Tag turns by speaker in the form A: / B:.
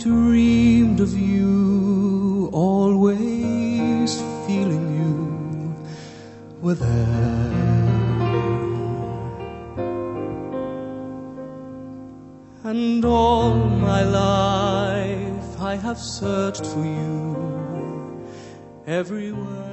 A: dreamed of you, always feeling you were there. And all my life I have searched for you everywhere.